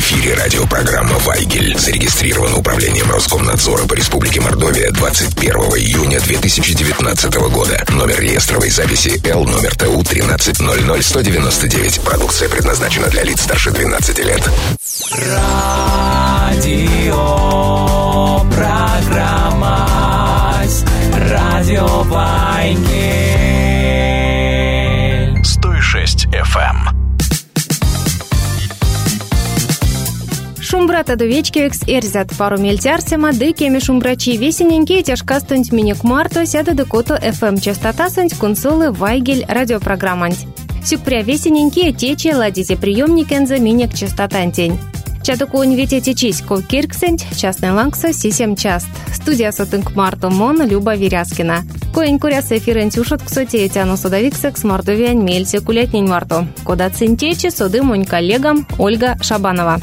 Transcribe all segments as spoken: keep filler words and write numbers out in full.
эфире радиопрограмма «Вайгель». Зарегистрирована управлением Роскомнадзора по Республике Мордовия двадцать первого июня две тысячи девятнадцатого года. Номер реестровой записи Л, номер Т У тринадцать ноль ноль сто девяносто девять. Продукция предназначена для лиц старше двенадцати лет. Радио программа Радио Вайгель сто шесть эф эм. Шумбрата довечкевекс эрзят пару мельтярсема, дыкеми шумбрачи весененькие тяжка стонть миник марто сяда декото эф эм частота сонть консолы Вайгель радиопрограмманть. Сюкпря весененькие течи ладите приемникенза миник частотантень. Чадоконь ветя течись ковкирксенть, частный лангса сисем част. Студия сотынк марто мон Люба Виряскина. Коень куряс эфиренти ушот ксоте этяну содовиксекс мордовиань мельце кулятнень марто. Кода цинтечи соды монь коллегам Ольга Шабанова.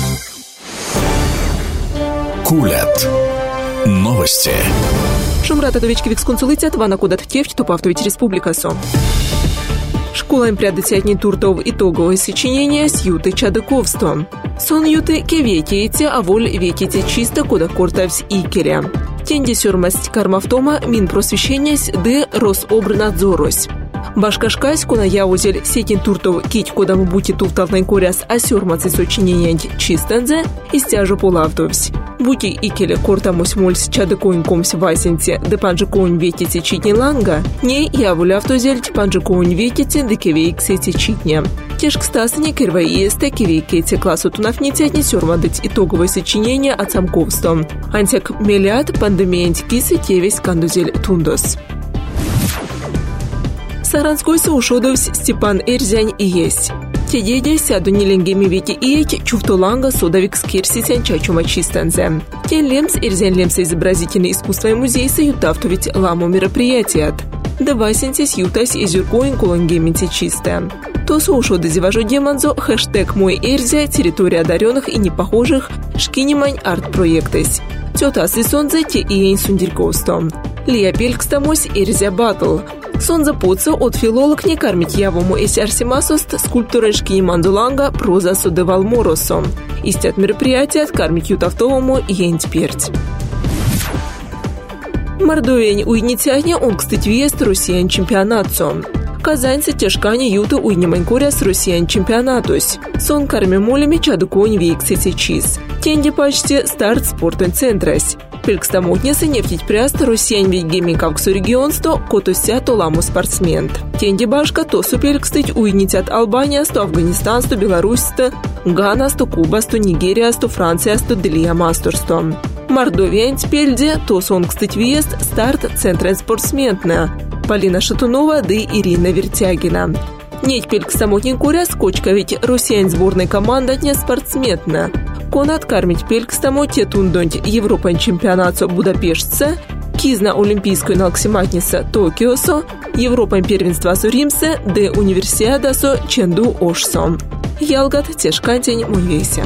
Кулят. Новости. Шумрата довечкевикс консулитет вана кодат тефть тупавтовить республикасо. Школа им прядотятней туртов итоговое сочинение с юты чадыковством. Сон юты кевекиете, а воль веките чисто кода кортавсь икеря. Тенди сюрмасть кармавтома мин просвещениес ды Рособрнадзорось. Башкашкась кона яузель сетин туртов кить кодам бути туфтавнай коряс а сюрмацы сочинение чистензе и стяжу полавтовсь. Бути икеле кортамусь мольс чадыкоинкомсь васенте де панжикоин ветите читни ланга, не явуля автозельть панжикоин ветите де кевейксете читня. Тешк стасни кирваиесте кевейкете классу тунафните отнесёрмадыть итоговое сочинение от самковством. Антек мелят пандемиянть кисы тевесь кандузель тундос. Саранской соушодовсь Степан Эрзянь и есть. Те деди сяду неленгеми вети иеки чуфтоланга содовик скирсисян чачума чистанзе. Те лемс Эрзянь лемса изобразительное искусство и музей саютавтовить ламу мероприятият. Давасинтесь ютась изюркоин кулангемити чистая. То соушоды зеважу деманзо хэштег мой Эрзя территория одаренных и непохожих шкинимань арт-проектес. Тётас и сонзе те иень сундерковством. Лия пелькстамось Эрзя батл. Сонза поца от филолог не кармить явому эс арсимасост скульптурой шкинимандуланга проза судевал моросом. Истят мероприятия от кармить ютавтовому енть перть. Мордовень уйнитяне он кстати вест россиян чемпионатцом. Казаньцы тяжкани юты уйнимань коряс россиян чемпионатус. Сон карми молями чадуконь вейксете чиз. Тенди почти старт спортен центрась. Пелькстамотнесы нефтить пряста россиян ведь гейминговксу регионсто котуся то ламу спортсмент. Тенди башка то супелькстыть уйнитят Албания, сто Афганистан, сто Беларусь, сто Гана, сто Куба, сто Нигерия, сто Франция, сто Делия Мастерсто. Мордовия пельде то сон кстати въезд старт центра спортсментна. Полина Шатунова да Ирина Вертягина. Неть пелькстамотнин куря скочка ведь россиян сборной команда не спортсменна. Конат кармить пелькстамоте тундонть Европан чемпионатсо Будапештце, кизна олимпийской налксиматниса Токиосо, Европан первенства Суримсе, де универсиадасо Ченду Ошсо. Ялгат тешкантень муйвейся.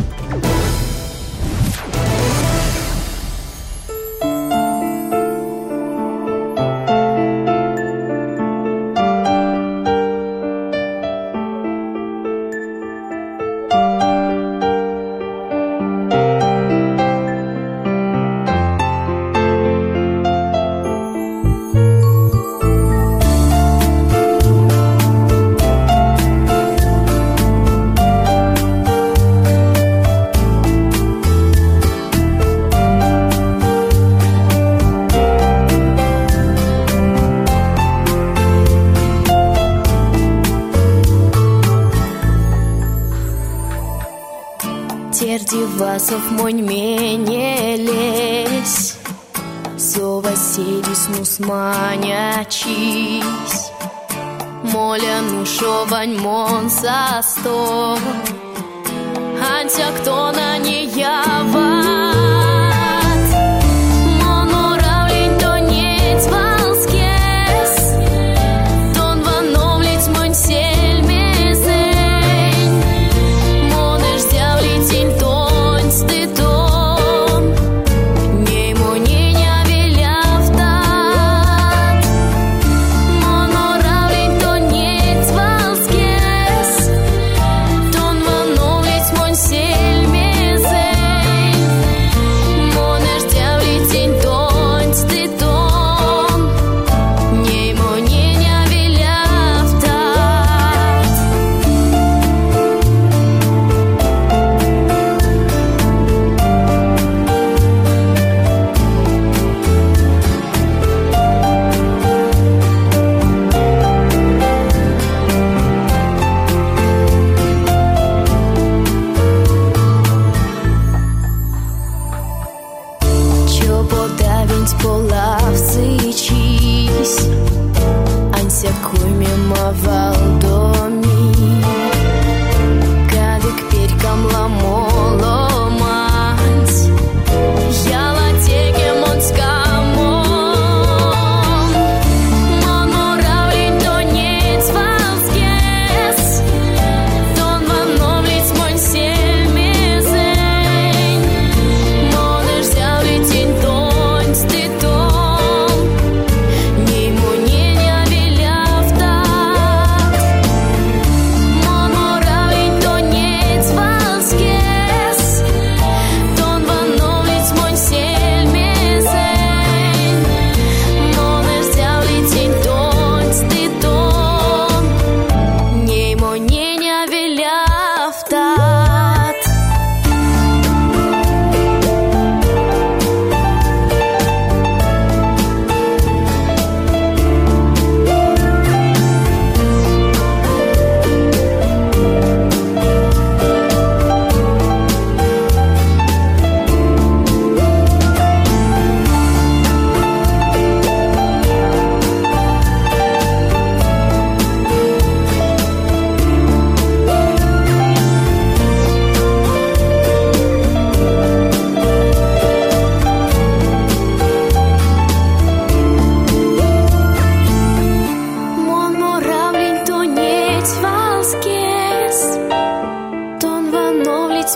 Тердивасов монь менелесь, со Василис нусманячись, моля нушовань мон со сто, антя кто на не ява. Сельме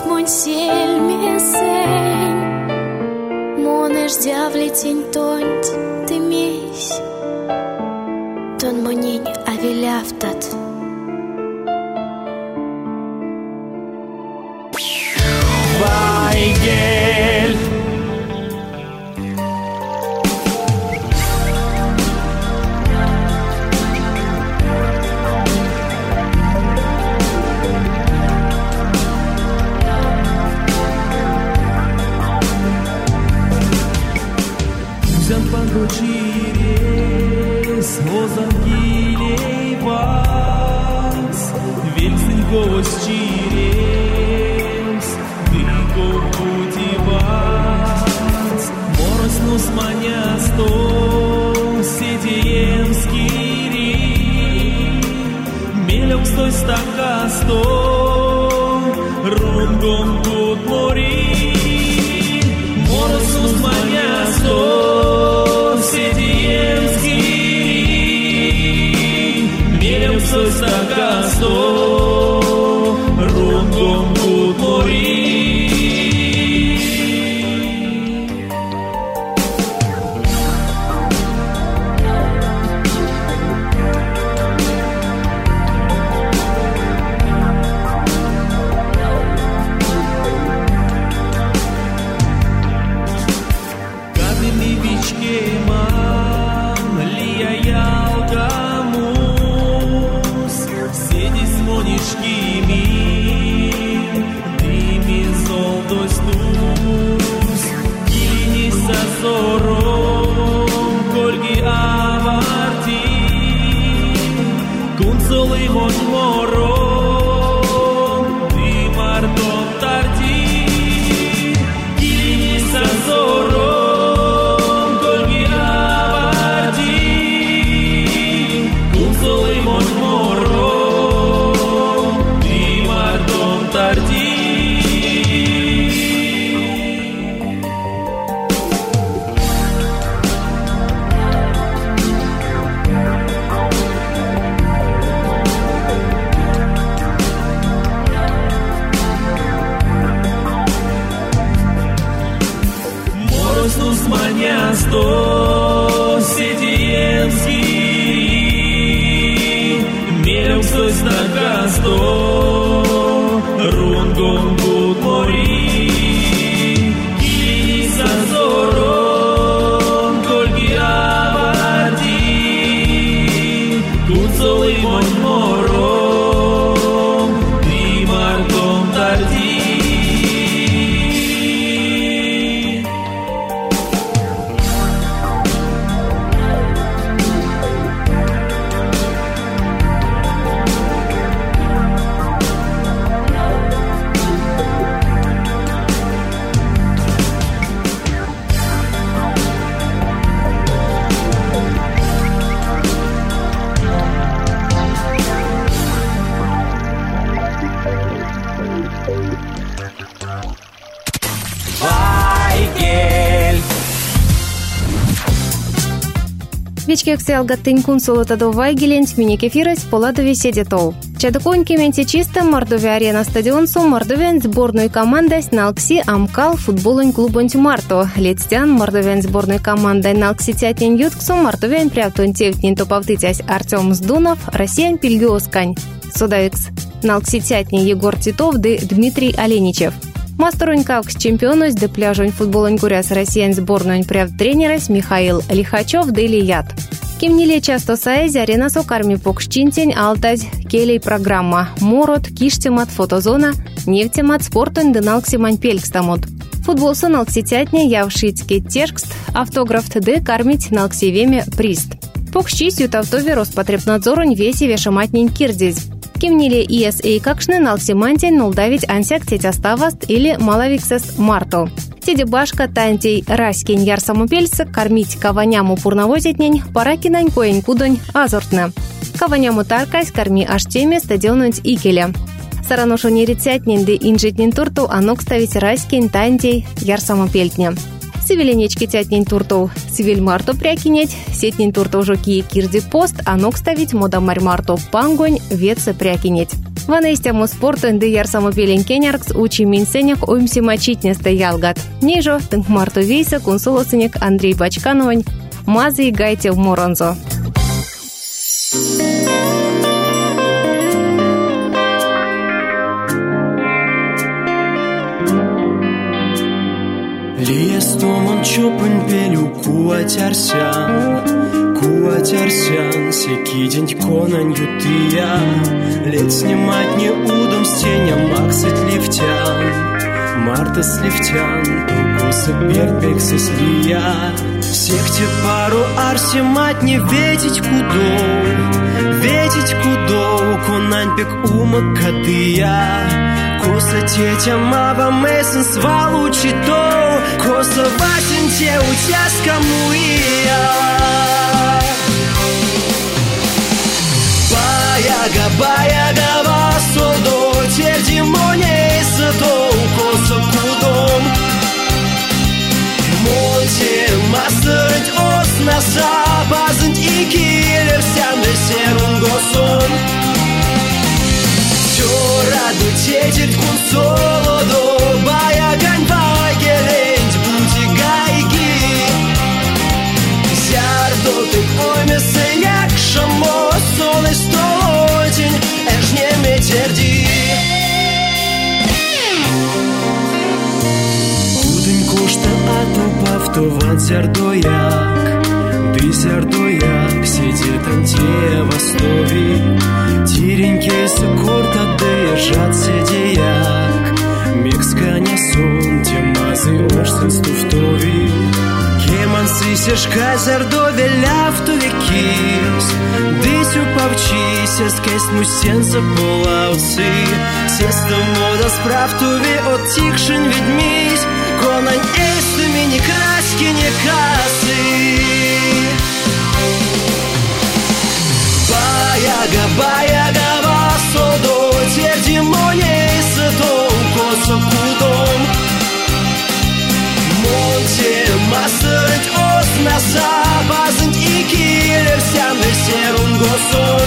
mon selmesen Moneș diavlițin tont de miș Ton monini avileaftat Weigel Через озангилей вас Вельсин гость через Дыго пути вас Мороснус маня сто Сетиемский рей Мелек стой стака сто Рунгом тут мори Мороснус маня сто Сакасто, рунгом тут мори. Кадыми бичке ман, лия ялка Монишки ми, дыми золдой стус, Кини сазором, кольги аварти, Кунцолы мон мором, дымардом тарти, Кини сазором, кольги аварти, Кунцолы мон мором, Мороснус маня сто Сетиемский Мелек стой стака сто Рунгом тут мори Кини сазором Кольги аварти Кунцолы мон мором Дымардом тарти Вечкексе алгаттын кунсулута до Вайгелент миник эфирес поладови седетол. Чадыконь кементе чисто Мордовия арена стадион су Мордовиан сборной командась налкси амкал футболонь клубонь Марто. Летстян Мордовиан сборной командой налкси тятнин ютксу Мордовиан приактон тевтнин топовтытясь Артем Сдунов, Россиян Пильгиоскань. Судавикс налкси тятнин Егор Титов да Дмитрий Оленичев. Мастеронь кавкс чемпионось да пляжонь футболонь куряс Россиян сборной пряв тренерась Михаил Лихачев да Ильят. Кемниле часто саэзи арена сокарми покшчинтень алтазь келей программа. Морот, киштемат фотозона, нефтемат спортонь да налксимань пелькстамот. Футбол со налкситятня явшицкий текст, автограф ТД кармить налксивеме прист. Покшчись ютавтове Роспотребнадзоронь веси вешаматнень кирдзись. Кемниле и эс эй какшны налксимантень нолдавить ансяк тетяставаст или малавиксес марто. Теди башка тантей раськень ярсамупельсы кормить каваняму пурновозитнень паракинань коень кудонь азортна. Каваняму таркась корми аштеме стадионуть икеля. Саранушу нерицятнень де инжитнень турту анок ставить раськень тантей ярсамупельтня. Сивеленечки тятнень турту сивель марто прякинеть, сетнень турту жоки кирди пост анок ставить мода марь марто пангонь ветсы прякинеть. Ванестяму спорту индияр самопеленкеняркс учи минсенях уймсимачитне стоялгат. Нижо, тынк марту вейса кунсулосынек Андрей Бачкановань, мазы и гайте в Моронзо. Лиестомон чопын пелю куатярсян, куатярсян, секи день конань ютыя. Лет снимать не удом стеня максит лифтян, марта сливтян, тукуса перпексы слия. Всех те пару арсимать не ветить кудоу, ветить кудоу, конань пек умак катыя. Коса тетя мава месен свалу читоу, коса васен те утяска муия. Баяга, баяга, васодо, тердимоней сатоу, коса кудом. Монте мастернт оснаса, базент и килер, сям десерун госон. Раду тетит кун солодо, баягань вагелень, бути гайги. Зярдо ты ойме сеяк шамо, солы столотень, эж не метерди. Удень кошта ату павтован зярдояк, ты зярдояк, сидит анте в основе. Тиреньке сокорта держат седеяк, микска не сон, темазы орсен стуфтови. Кеман сысешка зардове ляфтове кис, дысю павчися, скесь мусенца полауцы. Сеста мода справтове оттикшен ведмись, конань эстами не краски, не касы. Баяга, баяга, васодо, тердимоней сатоу, коса кудом. Монте мастернт оснаса, базент и килер, сям десерун госон.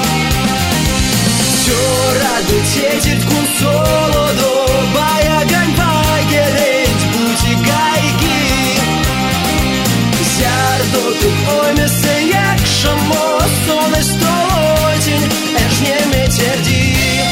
Все раду тетит кун солодо, баягань вагелень, бути гайги. Зярдо тут ойме сеяк шамо, солы столотень, эж не метерди.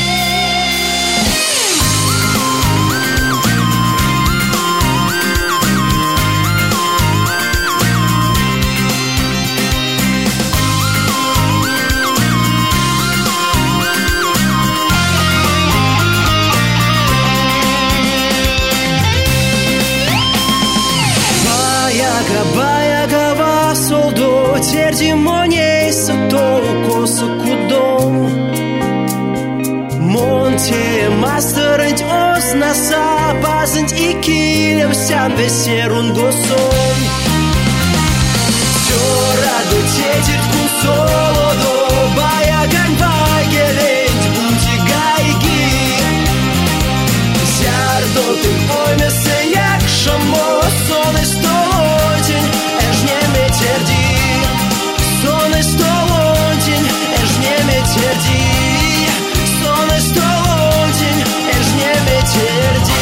Баяга, баяга, васодо, тердимоней сатоу, коса кудом. Монте мастернт оснаса, базент и килем, сям весерун госон. Все раду тетит кун солодо, баягань вагелень, бути гайги. Зярдо ты ойме сеяк шамо, солы столотень, эж не метерди. Солы столотень, эж не метерди. Солы столотень, эж не метерди.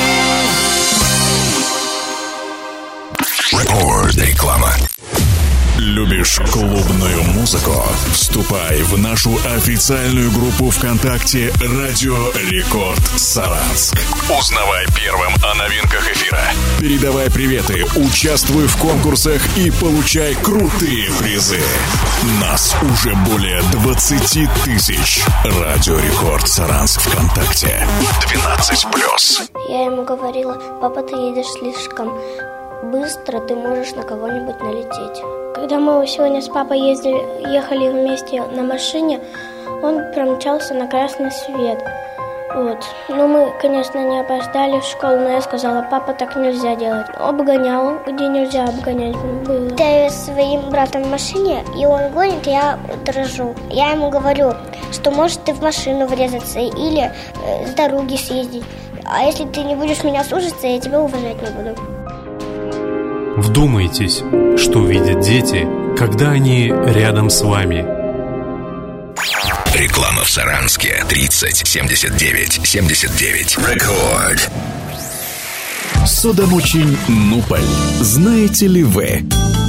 Реклама. Любишь клубную музыку? Вступай в нашу официальную группу ВКонтакте «Радио Рекорд Саранск». Узнавай первым о новинках эфира. Передавай приветы, участвуй в конкурсах и получай крутые призы. Нас уже более двадцати тысяч. «Радио Рекорд Саранск» ВКонтакте. двенадцать плюс. Я ему говорила: папа, ты едешь слишком быстро, ты можешь на кого-нибудь налететь. Когда мы сегодня с папой ездили, ехали вместе на машине, он промчался на красный свет. Вот. Ну, мы, конечно, не опоздали в школу, но я сказала: папа, так нельзя делать. Обгонял, где нельзя обгонять было. Я с своим братом в машине, и он гонит, я дрожу. Я ему говорю, что может ты в машину врезаться или э, с дороги съездить. А если ты не будешь меня слушаться, я тебя уважать не буду. Вдумайтесь, что видят дети, когда они рядом с вами. Реклама в Саранске. тридцать семьдесят девять семьдесят девять. Рекорд. Содомучень Нуполь. Знаете ли вы?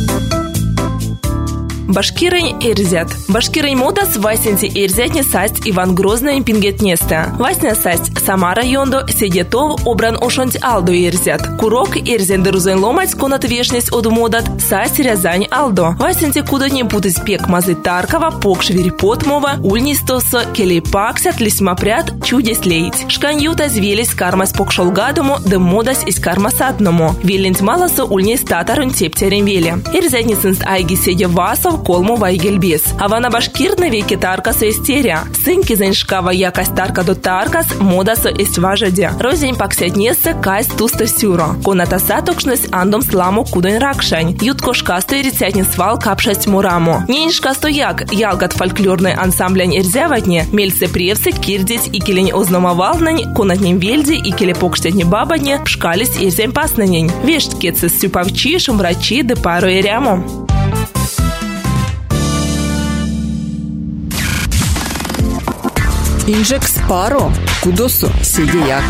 Башкирень Эрзят. Башкирень мудас васенти Эрзятни састь Иван Грозный пингетнеста. Васня састь Самара Йондо седетов обран ошонть Алдо Эрзят. Курок Эрзен дерузен ломать конат вешнесть одумодат састь Рязань Алдо. Васенти куда не путать пек мазы Таркова, покш верипотмова, ульнистосо келепаксят лисмапрят чудес леять. Шканьюта звелись кармас покшолгадому, да модас из кармасадному. Велент малосо ульнис татарун тептерем веле. Эрзятни сынст айги седя васов колму вайгельбес. Авана башкирна веки таркасо истерия. Сынки зеншкава якость тарка до таркас модасо есть важаде. Розень паксятнесе кайс тусто сюро. Конатаса токшнес андом сламу куден ракшань. Ютко шкасто и рецятни свал капшасть мураму. Ненешка стояк ялгат фольклорный ансамблянь эрзяватне, мельце превсы кирдить и келень озномовалнань, конатнем вельди и келе покштятни бабадне, пшкались эрзем паснанень. Вешткецы сюпавчи, шумрачи, де пару эряму. Инжек спаро, кудосо седеяк.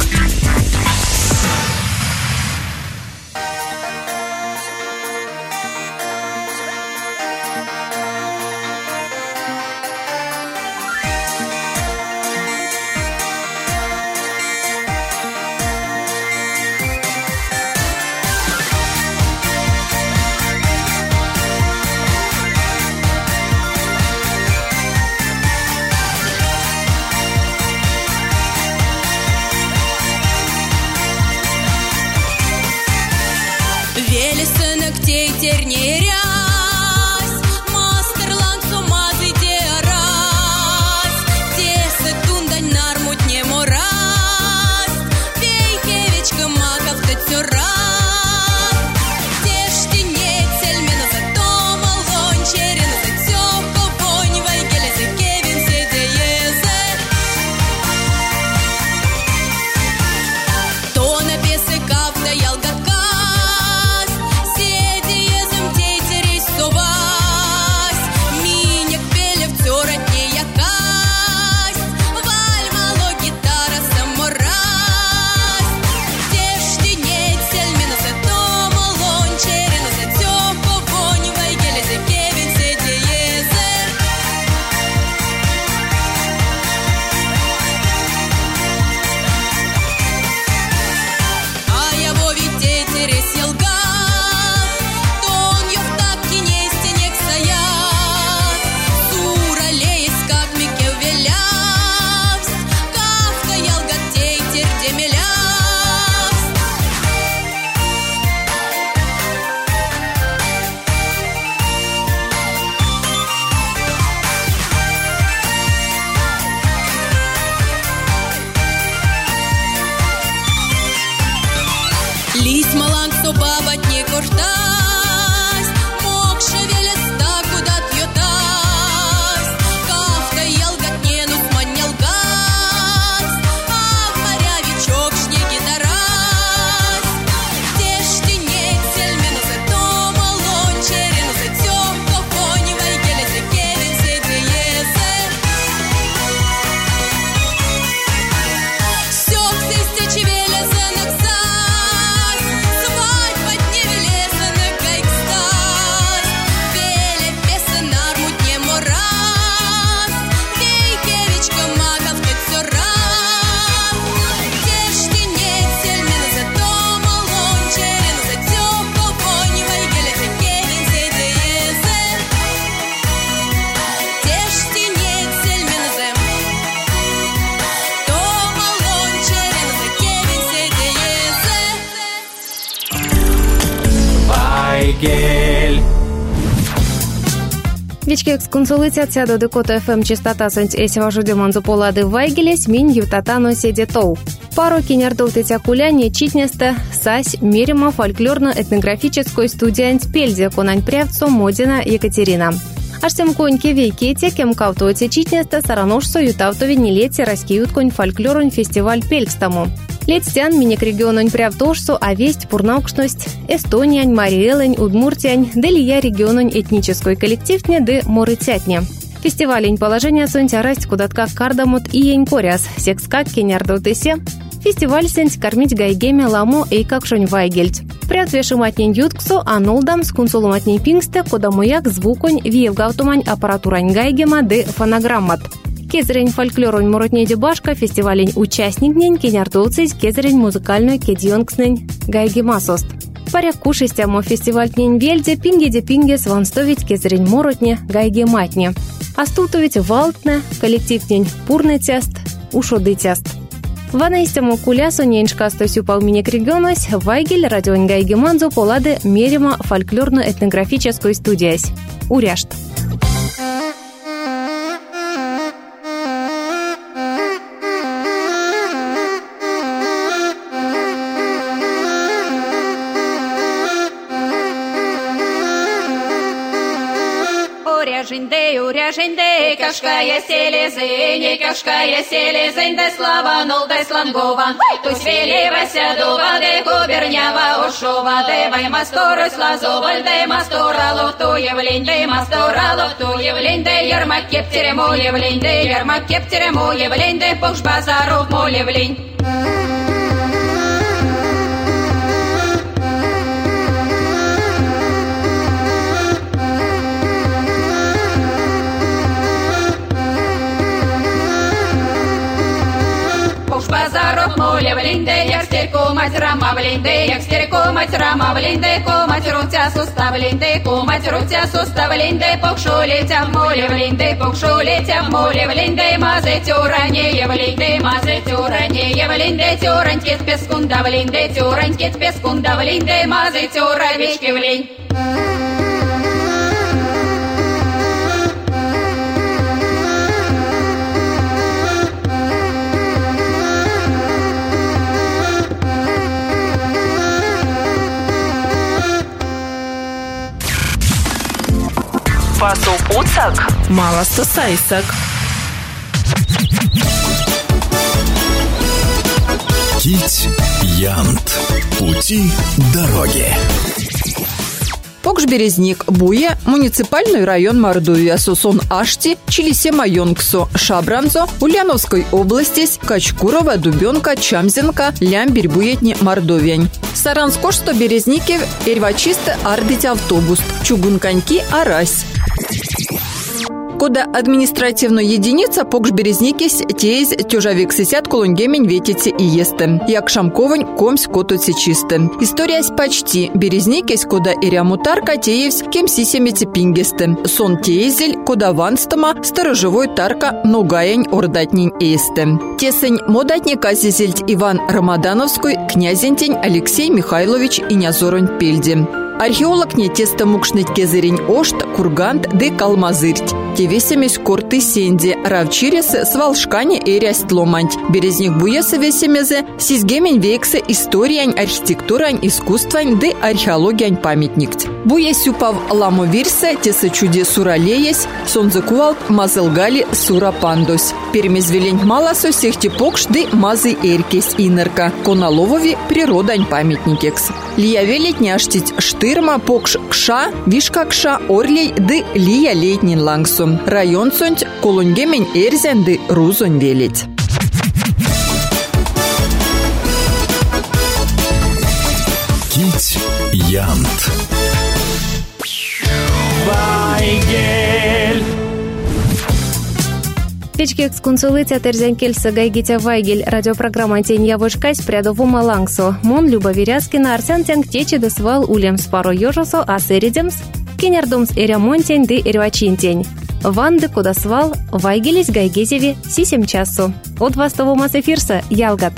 Вички эксконсулитация до Декота эф эм частота санть эси важуде манзуполады вайгелес мин ютатано седетоу. Пару кинердол тетякуляне читнеста сась мерима фольклорно-этнографической студия Пельзе конань прявцо Модина Екатерина. Ашсем коньки вейки текем кавтоте читнеста сараношсо ютавтове нелете раскиют конь фольклорон фестиваль Пельгстому. Летстян миник региононь прявтошсо, а весть пурнаукшность Эстониянь, Мариэлэнь, Удмуртиянь, делия региононь этнической коллективне де Морыцятне. Фестивалень положения сонтя расть кудатка кардамут и янькоряс, секска кенярдотысе. Фестиваль сенсть кормить гайгеме ламо и какшонь вайгельть. Прятвешиматнень ютксо анулдам с кунсулуматней пингсте, куда маяк звуконь виевгаутумань аппаратурань гайгема де фонограммат. Кезерень фольклорунь муротней дебашка фестивалень участникнень кенярдолцись кезерень музыкальную кедьонкснень гайгемасост. Паряк кушестямо фестивальтнень вельде пингеде пинге сванстовить кезерень муротне гайгематне. Астутовить валтне коллективнень пурный тест, ушоды тест. Ванаистему кулясу неншкастосю палминек регионась Вайгель радионь гайгеманзу полады мерима фольклорно-этнографическую студиясь. Уряшт. Уряжинде, уряжинде, кашкая селезень, кашкая селезень, да слава нол, да слангова. Тусь велевася дува, да губернява ушова, да вай масторы слазова, да мастора лофту явлень, да мастора лофту явлень, да ярмак кептерему явлень, да ярмак кептерему явлень, да пуш базаров му явлень. Базаров моля влинде, як стерку мать рама влинде, як стерку мать рама влинде, ко мать рутя сустав влинде, ко мать рутя сустав влинде, покшу летя в моле влинде, покшу летя в моле влинде, мазе тюране влинде, мазе тюране влинде, тюраньки с пескунда влинде, тюраньки с пескунда влинде, мазе тюравички влинь. Пасу пуцак, мало стосайсак. Кить Янт. Пути дороги. Покш-Березник, Буе, муниципальный район Мордовия, Сусон Ашти, Чилисема Йонксо, Шабранзо, Ульяновской области, Качкурова, Дубенка, Чамзенка, Лямберь, Буетни, Мордовиань. Саранскошто Березники, Эрвачисты, Ардить автобус, Чугунканьки, Арась. Кода административная единица Покш-Березники тез тюжавик сисят колонгемень ветицы и есты. Як шамковань комсь котуцы чисты. История с почти Березникись, кода ирямутарка теевсь кем сисемети пингесты. Сон тезель, кода ванстама сторожевой тарка ногаянь ордатнень эсты. Тесень модатник азизельть Иван Рамадановской, князентень Алексей Михайлович и Нязоронь Пельди. Археолог не теста мукшныть кезерень ошт, кургант де калмазырть. Тевесемесь корты сенди, равчиресы свалшкане эрясть ломанть. Березник буеса весемезе, сизгемень вексе историянь, архитектурань, искусствань де археологиянь памятникт. Буесюпав ламовирсе, теса чуде суралеясь, сонзакувалт мазылгали сурапандось. Перемезвелень маласо сехти покш де мазы эркесь инерка. Коналовови природань памятникекс. Лия велить няштить штырма покш кша, вишка кша, орлей де лия летнин лангсу. Район сонть колонгемень эрзен де рузонь велить. Кить Янт. Вайгель. Печки эксконсулыця терзянкельса гайгитя Вайгель радиопрограмма «Тень явышкась» прядову малангсу. Мон Люба Веряскина арсян тянг течи десвал улем спаро ёжосо, а сэридемс кенярдомс эрямонтень ды эрвачинтень. Ванды кудасвал Вайгелись гайгезеви сисем часу. От вастову мас эфирса ялгат.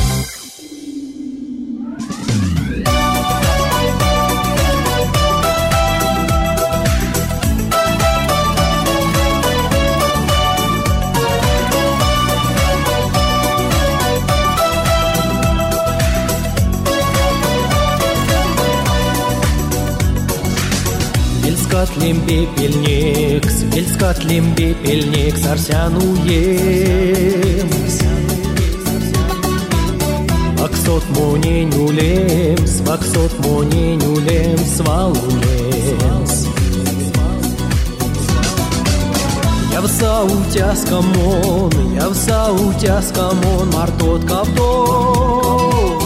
Вельскатлим пепельникс, вельскатлим пепельникс, арсянуем. Ваксот моненюлемс, ваксот моненюлемс, валулемс. Я в саутяскамон, я в саутяскамон, мартот кавто.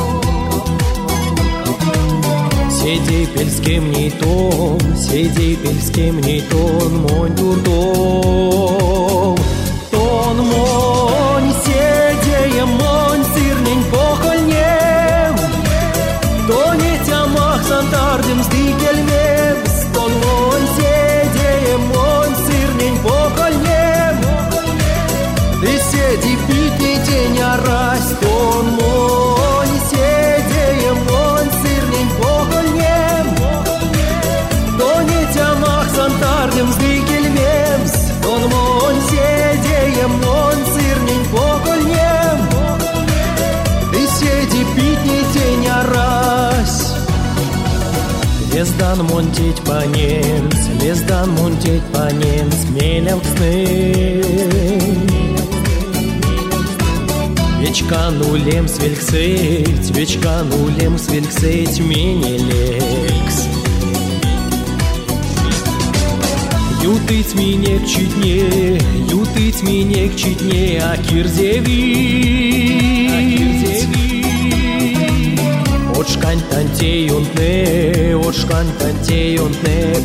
Седи пельским не тон, седи пельским не тон, монь дурдом. Тон монь, седеем монь, сирнень похольнем. То не тямах сантардем сдикельмем. Тон монь, седеем монь, сирнень похольнем. Ты седи пить не тень, а раз. Тон монь, седеем монь, сирнень похольнем. То не тямах сантардем сдикельмем. Тон монь, седеем монь, сирнень похольнем. Ты седи пить не тень, а раз. Лездан монтить по немц, лездан монтить по немц, мелем сны. Вечка нулем свельхсыть, вечка нулем свельхсыть, менелекс. Ютыть минек читне, ютыть минек читне, а кирзевить. Очкань тантеюнтне, очкань тантеюнтне,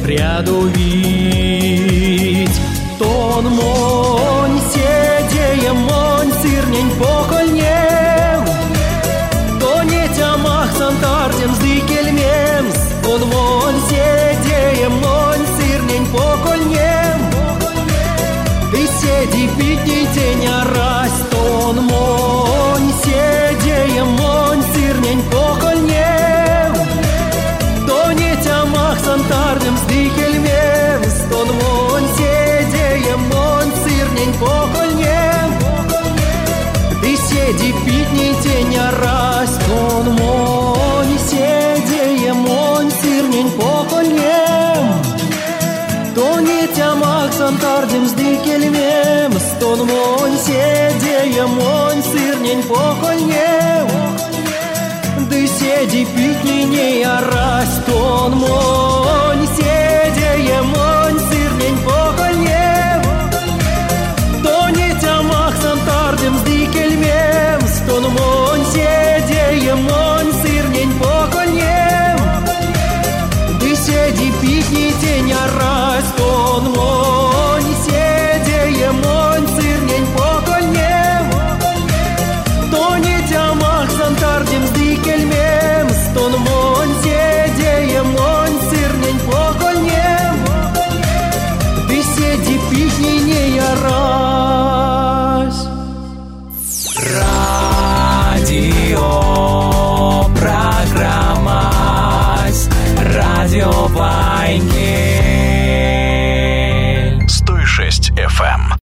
прядувить. Тон монь, седеем монь, сирнень похольнем. То не тямах сантардем сдикельмем. Тон монь, седеем монь, сирнень похольнем. Ты седи пить не тень, а раз. Тон монь, седеем монь, сирнень похольнем. То не тямах сантардем сдикельмем. Тон монь, седеем монь, сирнень похольнем. Ты седи пить не тень, а раз. Тон монь, седеем монь, сирнень похольнем. То не тямах сантардем сдикельмем. Тон монь, седеем монь, сирнень похольнем. Ты седи пить не не, а раз. Тон монь, седеем монь, сирнень похольнем. То не тямах сантардем сдикельмем. Тон монь, седеем монь, сирнень похольем. Ты седи пить не тень, а раз. Тон монь, седеем монь, сирнень похольем. То не тямах сантардем сдикельмем. Тон монь, седеем монь, сирнень похольем. Ты седи пить не не, а раз. Радио, программа Радио Вайгель сто шесть эф эм.